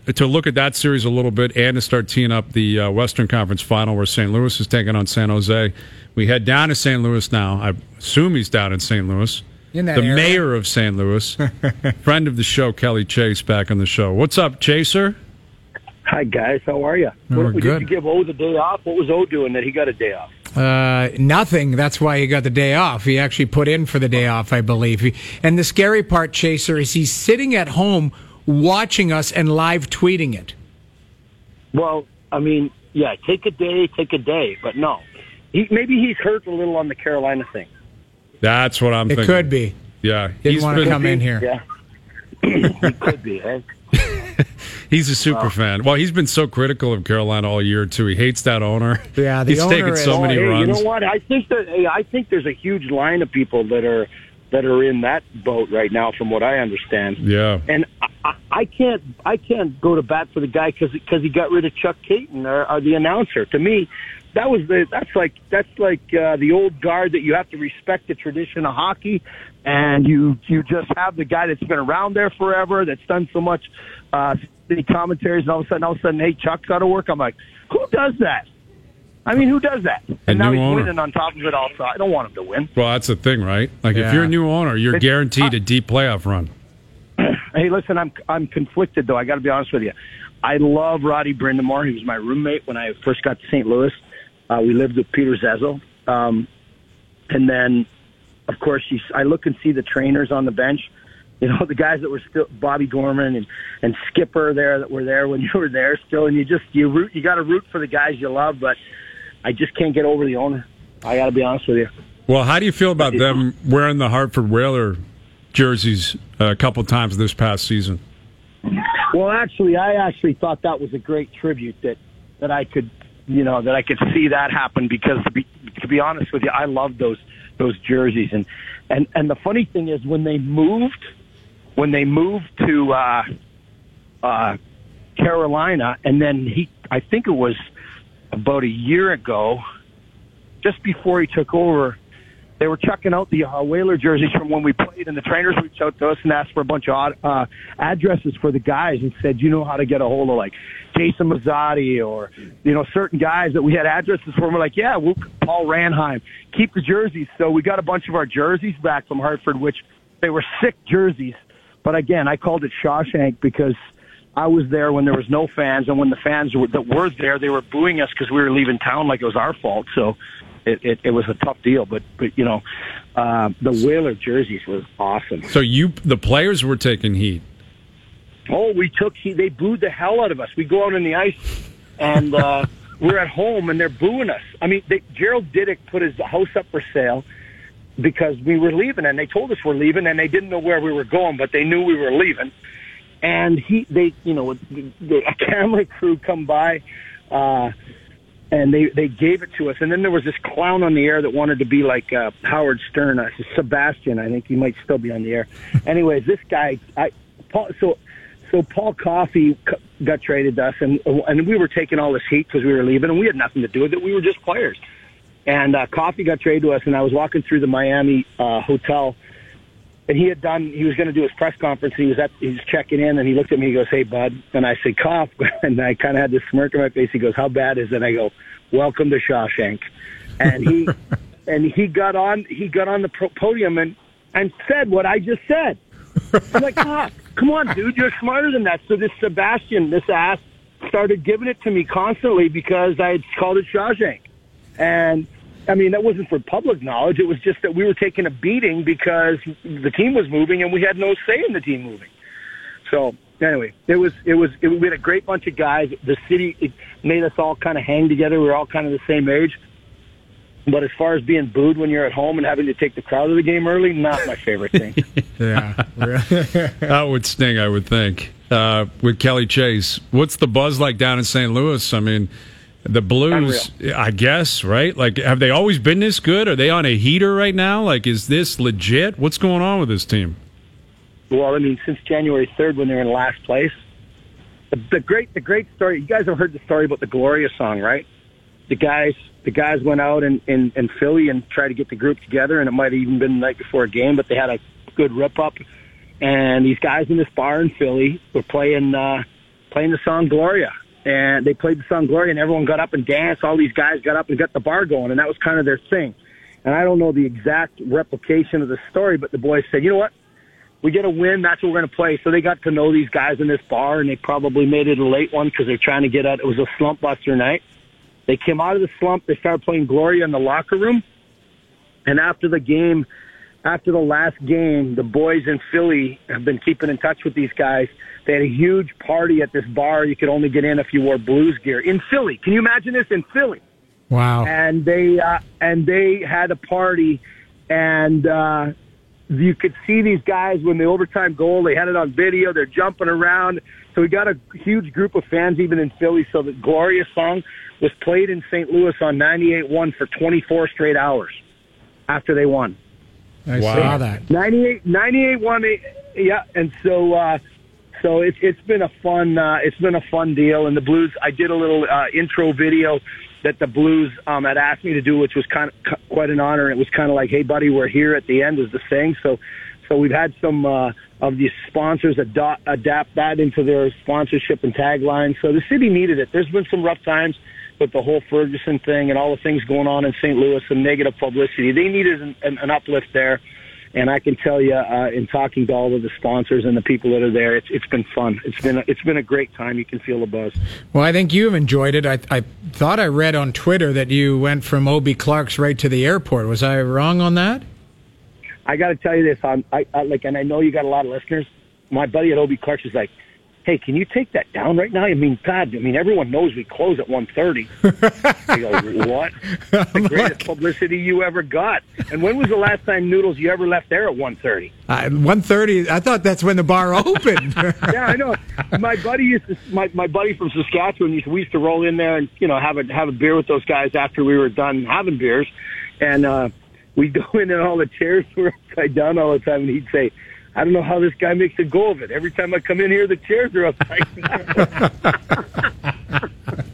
to look at that series a little bit and to start teeing up the Western Conference Final where St. Louis is taking on San Jose. We head down to St. Louis now. I assume he's down in St. Louis. In that the area. mayor of St. Louis, friend of the show, Kelly Chase, back on the show. What's up, Chaser? Hi, guys. How are you? We're good. Did you give O the day off? What was O doing that he got a day off? Nothing. That's why he got the day off. He actually put in for the day off, I believe. And the scary part, Chaser, is he's sitting at home watching us and live tweeting it. Well, I mean, yeah, take a day. But no. Maybe he's hurt a little on the Carolina thing. That's what I'm thinking. It could be. Yeah. Didn't want to come in here. Yeah. He could be, eh? He's a super fan. Well, he's been so critical of Carolina all year, too. He hates that owner. Yeah, the he's owner taken is- so many runs. You know what? I think there's a huge line of people that are in that boat right now, from what I understand. Yeah. And I can't go to bat for the guy because he got rid of Chuck Caton, or the announcer. To me, that's like the old guard that you have to respect the tradition of hockey, and you just have the guy that's been around there forever, that's done so much city commentaries, and all of a sudden, hey, Chuck's got to work. I'm like, who does that? I mean, who does that? And now he's winning on top of it all, so I don't want him to win. Well, that's the thing, right? Like, if you're a new owner, you're guaranteed a deep playoff run. Hey, listen, I'm conflicted, though. I got to be honest with you. I love Roddy Brindamore. He was my roommate when I first got to St. Louis. We lived with Peter Zezel. And then, of course, I look and see the trainers on the bench. You know, the guys that were still Bobby Gorman and Skipper there that were there when you were there still. And you got to root for the guys you love, but I just can't get over the owner. I got to be honest with you. Well, how do you feel about them wearing the Hartford Whaler jerseys a couple times this past season? Well, I thought that was a great tribute that I could see that happen, because to be honest with you, I love those jerseys. And the funny thing is, when they moved to Carolina, and then I think it was about a year ago, just before he took over, they were checking out the Whaler jerseys from when we played, and the trainers reached out to us and asked for a bunch of addresses for the guys and said, you know how to get a hold of, like, Jason Mazzotti or, certain guys that we had addresses for. And we're like, yeah, Paul Ranheim, keep the jerseys. So we got a bunch of our jerseys back from Hartford, which they were sick jerseys. But again, I called it Shawshank because I was there when there was no fans, and when the fans that were there, they were booing us because we were leaving town like it was our fault. So it was a tough deal. But the Whaler jerseys was awesome. So the players were taking heat. Oh, they booed the hell out of us. We go out on the ice, and we're at home, and they're booing us. I mean, Gerald Didick put his house up for sale because we were leaving, and they told us we're leaving, and they didn't know where we were going, but they knew we were leaving. And a camera crew come by, and they gave it to us. And then there was this clown on the air that wanted to be like Howard Stern, Sebastian. I think he might still be on the air. Anyways, this guy, So Paul Coffey got traded to us, and we were taking all this heat because we were leaving, and we had nothing to do with it. We were just players. And Coffey got traded to us, and I was walking through the Miami hotel, and he was going to do his press conference. And he was checking in, and he looked at me. He goes, "Hey, bud," and I said, "Cough," and I kind of had this smirk on my face. He goes, "How bad is it?" And I go, "Welcome to Shawshank." And he got on the podium and said what I just said. I'm like, come on, dude, you're smarter than that. So this Sebastian, this ass, started giving it to me constantly because I had called it Shawshank. And, I mean, that wasn't for public knowledge. It was just that we were taking a beating because the team was moving and we had no say in the team moving. So, anyway, we had a great bunch of guys. The city, it made us all kind of hang together. We were all kind of the same age. But as far as being booed when you're at home and having to take the crowd to the game early, not my favorite thing. Yeah. That would sting, I would think. With Kelly Chase, what's the buzz like down in St. Louis? I mean, the Blues, Unreal. I guess, right? Like, have they always been this good? Are they on a heater right now? Like, is this legit? What's going on with this team? Well, I mean, since January 3rd when they were in last place. The great story, you guys have heard the story about the Gloria song, right? The guys went out in Philly and tried to get the group together, and it might have even been the night before a game, but they had a good rip-up. And these guys in this bar in Philly were playing playing the song Gloria. And they played the song Gloria, and everyone got up and danced. All these guys got up and got the bar going, and that was kind of their thing. And I don't know the exact replication of the story, but the boys said, you know what? We get a win, that's what we're going to play. So they got to know these guys in this bar, and they probably made it a late one because they're trying to get out. It was a slump buster night. They came out of the slump. They started playing Gloria in the locker room. And after the last game, the boys in Philly have been keeping in touch with these guys. They had a huge party at this bar. You could only get in if you wore Blues gear in Philly. Can you imagine this in Philly? Wow. And they had a party, and you could see these guys when the overtime goal, they had it on video. They're jumping around. So we got a huge group of fans even in Philly. So the Gloria song was played in St. Louis on 98.1 for 24 straight hours after they won. I saw that. 98.1, yeah. And so it's been a fun deal. And the Blues, I did a little intro video that the Blues had asked me to do, which was kind of quite an honor. It was kind of like, hey, buddy, we're here at the end is the saying. So we've had some of these sponsors adapt that into their sponsorship and tagline. So the city needed it. There's been some rough times with the whole Ferguson thing and all the things going on in St. Louis and negative publicity. They needed an uplift there. And I can tell you, in talking to all of the sponsors and the people that are there, it's been fun. It's been a great time. You can feel the buzz. Well, I think you've enjoyed it. I thought I read on Twitter that you went from Obie Clark's right to the airport. Was I wrong on that? I got to tell you this. And I know you got a lot of listeners. My buddy at Obie Clark's is like, hey, can you take that down right now? I mean, God, everyone knows we close at 1:30. I go, what? The greatest publicity you ever got. And when was the last time, Noodles, you ever left there at 1:30? 1:30. I thought that's when the bar opened. Yeah, I know. My buddy my buddy from Saskatchewan we used to roll in there and have a beer with those guys after we were done having beers, and we'd go in and all the chairs were upside down all the time, and he'd say, I don't know how this guy makes a go of it. Every time I come in here, the chairs are upside down.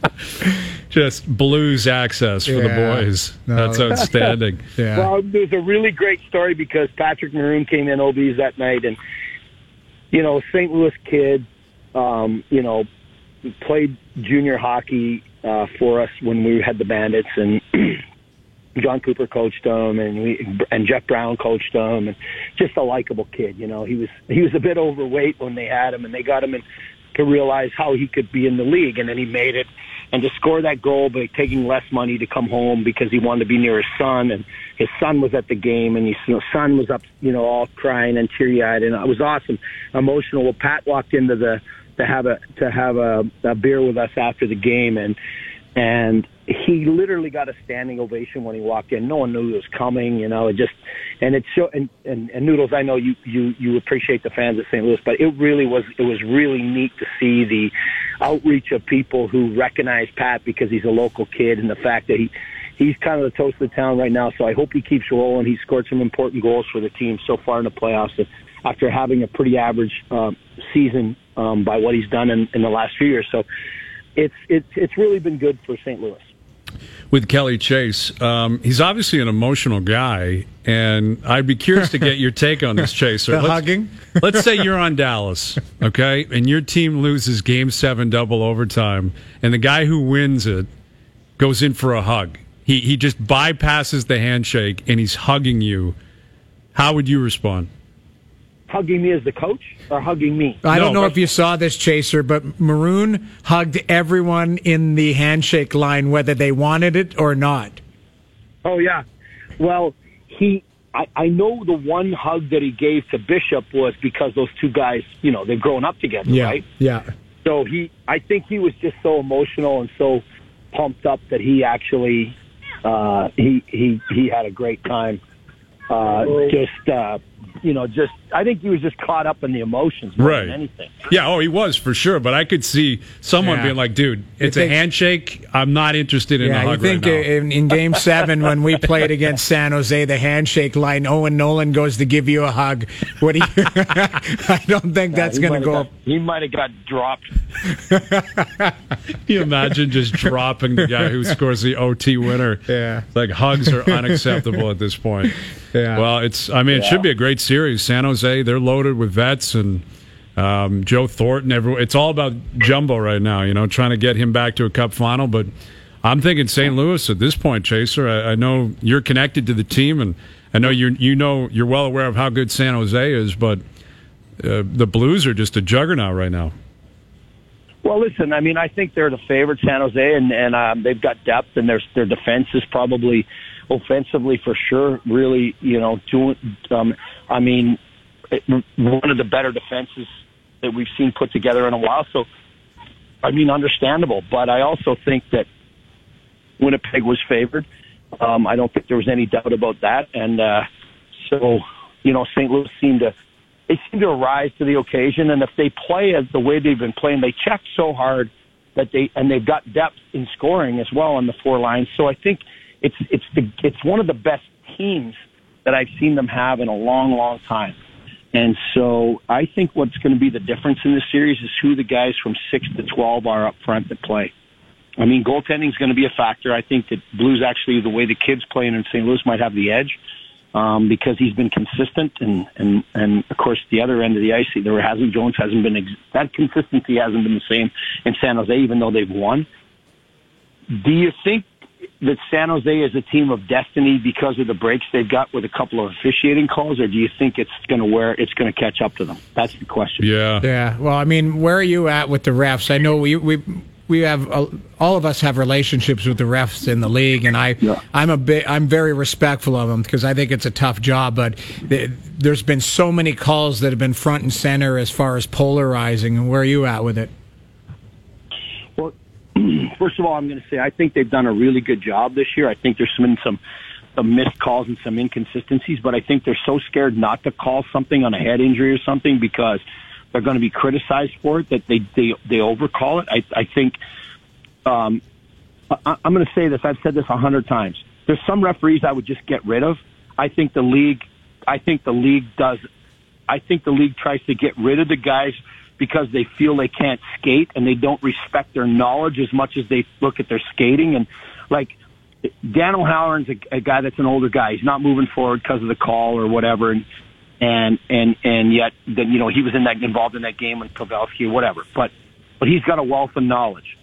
Just Blues access for the boys. No. That's outstanding. Yeah. Well, there's a really great story because Patrick Maroon came in OBs that night, and St. Louis kid, played junior hockey for us when we had the Bandits, and John Cooper coached him, and Jeff Brown coached him, and just a likable kid. He was a bit overweight when they had him, and they got him to realize how he could be in the league, and then he made it. And to score that goal by taking less money to come home because he wanted to be near his son, and his son was at the game, and his son was up, all crying and teary-eyed, and it was awesome, emotional. Well, Pat walked into to have a beer with us after the game, and he literally got a standing ovation when he walked in. No one knew he was coming, and Noodles, I know you appreciate the fans of St. Louis, but it was really neat to see the outreach of people who recognize Pat because he's a local kid, and the fact that he's kind of the toast of the town right now. So I hope he keeps rolling. He scored some important goals for the team so far in the playoffs after having a pretty average season by what he's done in the last few years. So it's really been good for St. Louis. With Kelly Chase, he's obviously an emotional guy, and I'd be curious to get your take on this, Chaser. Hugging? Let's say you're on Dallas, okay, and your team loses Game 7 double overtime, and the guy who wins it goes in for a hug. He just bypasses the handshake, and he's hugging you. How would you respond? Hugging me as the coach or hugging me? I don't know if you saw this, Chaser, but Maroon hugged everyone in the handshake line, whether they wanted it or not. Oh, yeah. Well, I know the one hug that he gave to Bishop was because those two guys, they've grown up together, right? Yeah. So I think he was just so emotional and so pumped up that he actually, he had a great time. I think he was just caught up in the emotions more than anything. Yeah, he was for sure. But I could see someone being like, dude, it's a handshake. I'm not interested in a hug right now. In Game 7 when we played against San Jose, the handshake line, Owen Nolan goes to give you a hug. What do you? I don't think that's going to go. He might have got dropped. Can you imagine just dropping the guy who scores the OT winner? Yeah. Like, hugs are unacceptable at this point. Yeah. Well, it should be a great series. San Jose, they're loaded with vets, and Joe Thornton. It's all about Jumbo right now, trying to get him back to a Cup final. But I'm thinking St. Louis at this point, Chaser. I know you're connected to the team, and I know you're well aware of how good San Jose is, but the Blues are just a juggernaut right now. Well, listen, I think they're the favorite, San Jose, and they've got depth, and their defense is probably offensively for sure. Really, one of the better defenses that we've seen put together in a while. So, understandable. But I also think that Winnipeg was favored. I don't think there was any doubt about that. And St. Louis seemed to rise to the occasion. And if they play as the way they've been playing, they check so hard that they've got depth in scoring as well on the four lines. So I think it's one of the best teams that I've seen them have in a long, long time. And so I think what's going to be the difference in this series is who the guys from 6 to 12 are up front that play. Goaltending is going to be a factor. I think that Blues actually, the way the kids playing in St. Louis might have the edge because he's been consistent. And of course, the other end of the ice, Jones hasn't been, that consistency hasn't been the same in San Jose, even though they've won. Do you think that San Jose is a team of destiny because of the breaks they've got with a couple of officiating calls, or do you think it's going to catch up to them? That's the question. Yeah. Well, where are you at with the refs? I know we have all of us have relationships with the refs in the league, and I'm very respectful of them because I think it's a tough job. But there's been so many calls that have been front and center as far as polarizing. And where are you at with it? Well, first of all, I'm going to say I think they've done a really good job this year. I think there's been some missed calls and some inconsistencies, but I think they're so scared not to call something on a head injury or something because they're going to be criticized for it that they overcall it. I think I'm going to say this. I've said this 100 times. There's some referees I would just get rid of. I think the league tries to get rid of the guys because they feel they can't skate and they don't respect their knowledge as much as they look at their skating. And like Dan O'Halloran's a guy that's an older guy. He's not moving forward because of the call or whatever. And yet, then he was involved in that game with Pavelski or whatever. But he's got a wealth of knowledge.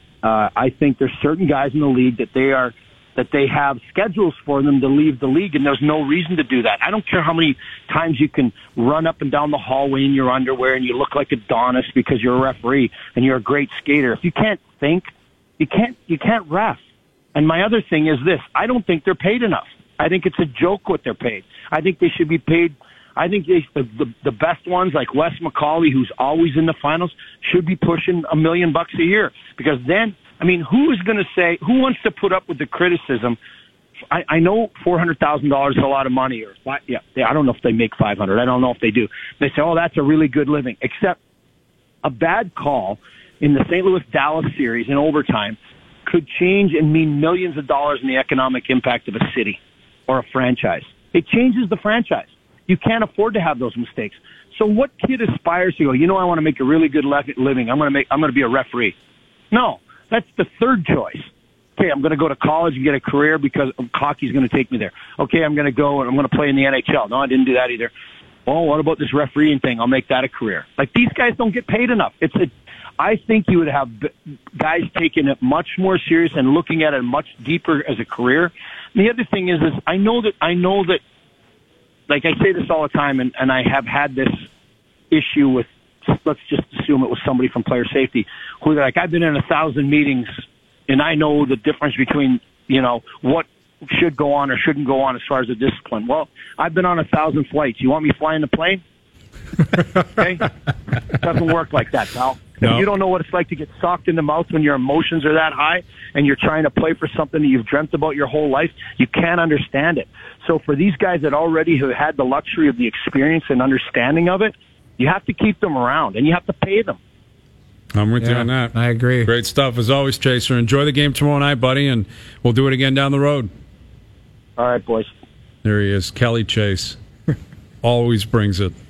I think there's certain guys in the league that they have schedules for them to leave the league, and there's no reason to do that. I don't care how many times you can run up and down the hallway in your underwear and you look like Adonis because you're a referee and you're a great skater. If you can't think, you can't ref. And my other thing is this: I don't think they're paid enough. I think it's a joke what they're paid. I think they should be paid. I think the best ones like Wes McCauley, who's always in the finals, should be pushing $1 million a year. Because then, who wants to put up with the criticism? I know $400,000 is a lot of money, I don't know if they make $500. I don't know if they do. They say, oh, that's a really good living. Except a bad call in the St. Louis-Dallas series in overtime could change and mean millions of dollars in the economic impact of a city or a franchise. It changes the franchise. You can't afford to have those mistakes. So what kid aspires to go, I want to make a really good living. I'm going to be a referee. No, that's the third choice. Okay, I'm going to go to college and get a career because hockey's going to take me there. Okay, I'm going to go and I'm going to play in the NHL. No, I didn't do that either. Oh, what about this refereeing thing? I'll make that a career. Like, these guys don't get paid enough. I think you would have guys taking it much more serious and looking at it much deeper as a career. And the other thing is I know that, like I say this all the time, and I have had this issue with, let's just assume it was somebody from player safety, who they're like, I've been in 1,000 meetings, and I know the difference between, what should go on or shouldn't go on as far as the discipline. Well, I've been on 1,000 flights. You want me flying the plane? Okay? Doesn't work like that, pal. No. If you don't know what it's like to get socked in the mouth when your emotions are that high and you're trying to play for something that you've dreamt about your whole life, you can't understand it. So for these guys that already have had the luxury of the experience and understanding of it, you have to keep them around and you have to pay them. I'm with you on that. I agree. Great stuff as always, Chaser. Enjoy the game tomorrow night, buddy, and we'll do it again down the road. All right, boys. There he is, Kelly Chase. Always brings it.